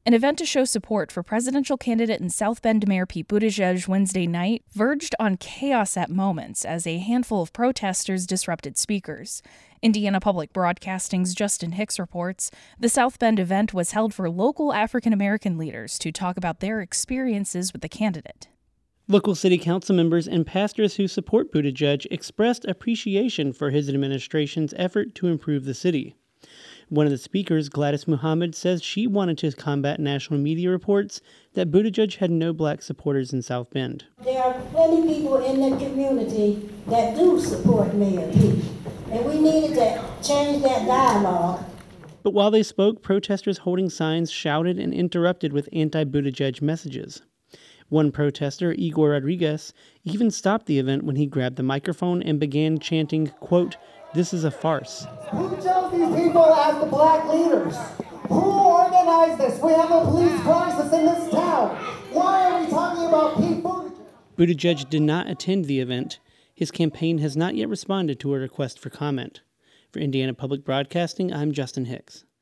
An event to show support for presidential candidate and South Bend Mayor Pete Buttigieg Wednesday night verged on chaos at moments as a handful of protesters disrupted speakers. Indiana Public Broadcasting's Justin Hicks reports the South Bend event was held for local African-American leaders to talk about their experiences with the candidate. Local city council members and pastors who support Buttigieg expressed appreciation for his administration's effort to improve the city. One of the speakers, Gladys Muhammad, says she wanted to combat national media reports that Buttigieg had no black supporters in South Bend. There are plenty people in the community that do support Mayor Pete, and we needed to change that dialogue. But while they spoke, protesters holding signs shouted and interrupted with anti-Buttigieg messages. One protester, Igor Rodriguez, even stopped the event when he grabbed the microphone and began chanting, quote, "This is a farce." Who chose these people as the black leaders? Who organized this? We have a police crisis in this town. Why are we talking about Pete Buttigieg? Buttigieg did not attend the event. His campaign has not yet responded to a request for comment. For Indiana Public Broadcasting, I'm Justin Hicks.